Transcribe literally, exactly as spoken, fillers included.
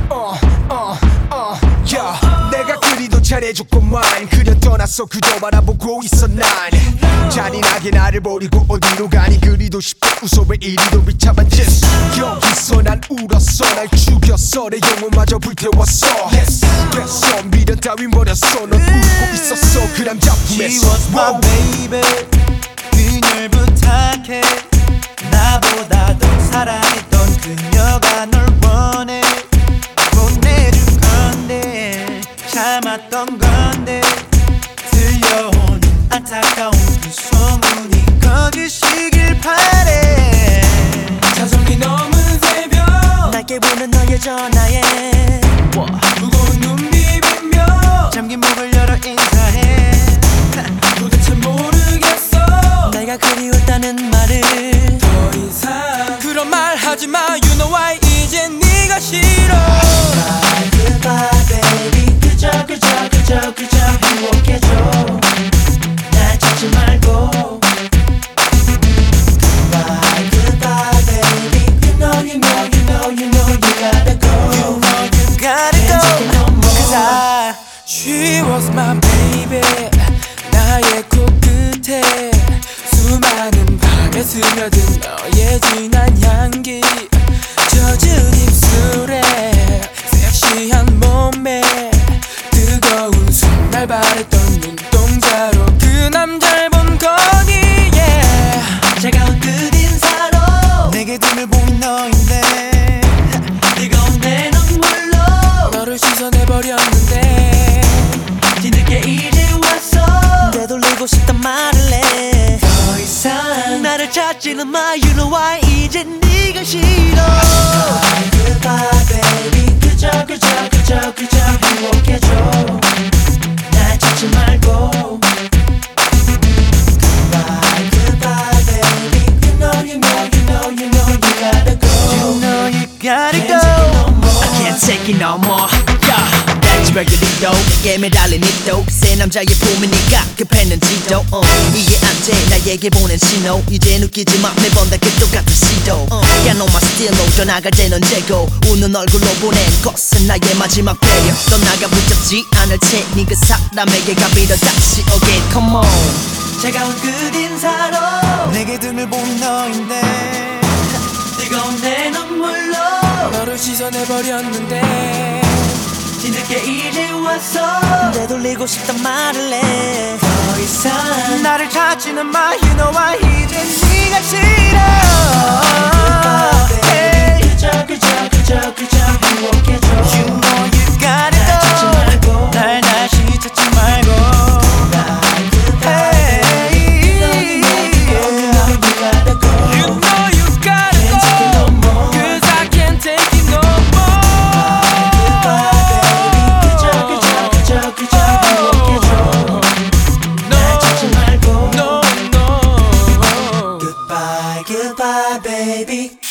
어, 어, 어, 야 내가 그리도 잘해줬구만. 그려 떠났어 그저 바라보고 있어 난. 잔인하게 나를 버리고 어디로 가니. 그리도 싶어 웃어 왜 이리도 비참한 짓. 여기서 난 울었어. 날 죽였어. 내 영혼마저 불태웠어. yes. 그래서 미련 따윈 버렸어. 넌 울고 있었어 그 남자 품에서. She was my baby. 그녀를 부탁해. 나보다 더 사랑했던 그녀가 널 원해. 보내줄 건데 참았던 건데 들려온 안타까운 그 소문이 거짓이길 바래. 자정이 넘은 새벽 낮게 부는 너의 전화에 무거운 눈 비비며 잠긴 목을 열어 인사해. 도대체 모르겠어 내가 그리웠다는 말을. 더 이상 그런 말 하지마. You know why 이제 네가 싫어. Bye goodbye baby. 그저 그저 그저 그저 행복해져. 날 찾지 말고. Bye goodbye baby. You know you know you know you know you gotta go. You know you gotta go. Cause I She was my baby. 나의 코끝에 수많은 밤에 스며든 너의 진한 향기. 젖은 입술에 섹시한 몸에 뜨거운 손날 바랬던 눈동자로 그 남자를 본 거니. yeah. 차가운 끝인사로 내게 등을 보인 너인데 뜨거운 내 눈물로 너를 씻어내버렸는데 뒤늦게 이제 왔어. 되돌리고 싶단 말을 해. 더 이상 나를 찾지는 마. You know why 이제 네가 싫어. Bye goodbye baby. 그저 그저 그저 그저 행복해져. 날 찾지 말고. Bye goodbye baby. You know you know you know you know you gotta go. You know you gotta go. I can't take it no more. Yeah. 발견이도 내게 매달린 이도 새 남자의 봄에 네가 급했는지도 uh. 이해 안돼 나에게 보낸 신호. 이제 느끼지만 매번 다 그 똑같은 시도. uh. 야 너만 스틸로 떠나갈 때넌 재고 웃는 얼굴로 보낸 것은 나의 마지막 배려. 떠나가 붙잡지 않을 테니 그 사람에게 가비려 다시 again come on. 차가운 끝인사로 내게 등을 본 너인데 뜨거운 내 눈물로 너를 씻어내버렸는데 뒤늦게 이제 왔어. 되돌리고 싶단 말을 해. 더 이상 나를 찾지는 마. You know why 이제 네가 싫어. Hey. 그저 그저 그저 그저 행복해져. You know you gotta go. 날 찾지 말고. 날 다시 찾지 말고. Hey. You know you gotta go. You know you gotta go. Cause I can't take it no more. Goodbye, baby.